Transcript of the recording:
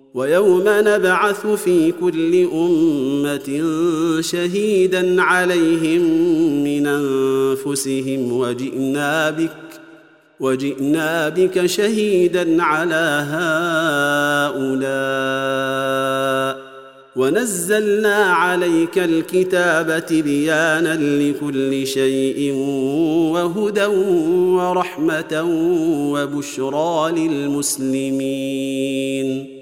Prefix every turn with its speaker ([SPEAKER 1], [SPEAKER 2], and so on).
[SPEAKER 1] ويوم نبعث في كل أمة شهيدا عليهم من أنفسهم وجئنا بك شهيدا على هؤلاء ونزلنا عليك الكتاب تبيانا لكل شيء وهدى ورحمة وبشرى للمسلمين